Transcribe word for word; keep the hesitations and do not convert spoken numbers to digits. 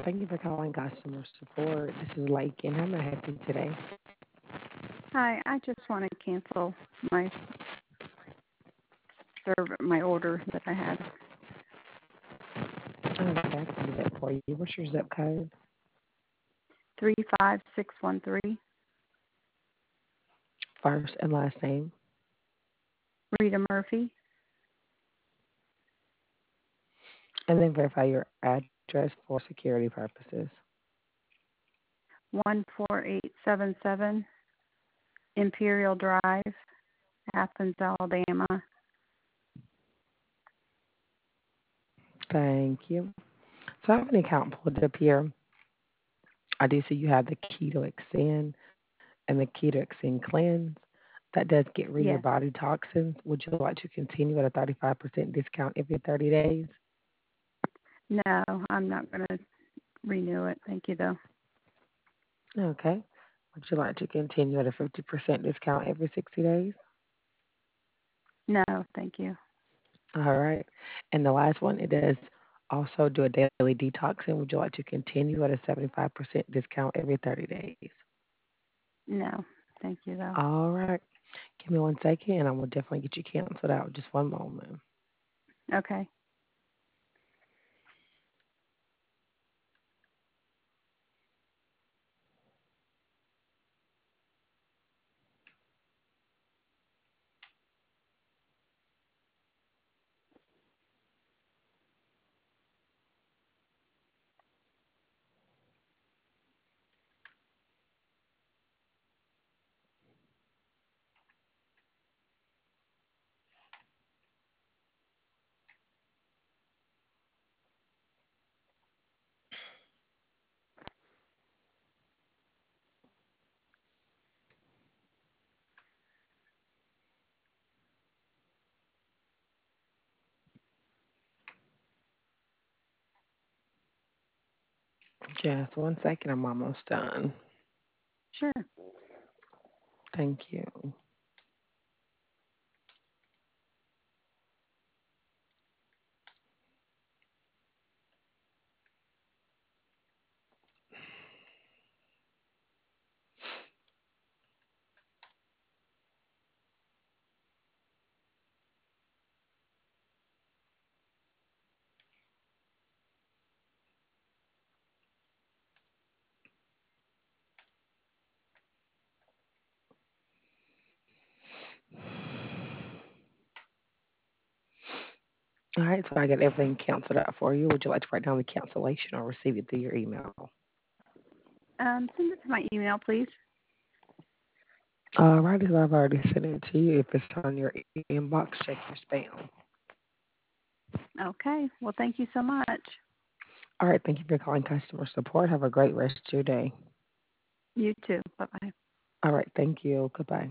Thank you for calling customer support. This is Lake, and how may I help you today? Hi, I just want to cancel my serv my order that I had. Okay, I can do that for you. What's your zip code? Three five six one three. First and last name. Rita Murphy, And then verify your address for security purposes. one four eight seven seven Imperial Drive, Athens, Alabama. Thank you. So I have an account pulled up here. I do see you have the Keto Extend and the Keto Extend Cleanse. That does get rid of your Yes. body toxins. Would you like to continue at a thirty-five percent discount every thirty days? No, I'm not going to renew it. Thank you, though. Okay. Would you like to continue at a fifty percent discount every sixty days? No, thank you. All right. And the last one, it does also do a daily detoxing. Would you like to continue at a seventy-five percent discount every thirty days? No, thank you, though. All right. Give me one second, and I will definitely get you canceled out. Just one moment. Okay. Just one second. I'm almost done. Sure. Thank you. All right. So I got everything canceled out for you. Would you like to write down the cancellation or receive it through your email? Um, send it to my email, please. All righty. So I've already sent it to you. If it's on your inbox, check your spam. Okay. Well, thank you so much. All right. Thank you for calling customer support. Have a great rest of your day. You too. Bye-bye. All right. Thank you. Goodbye.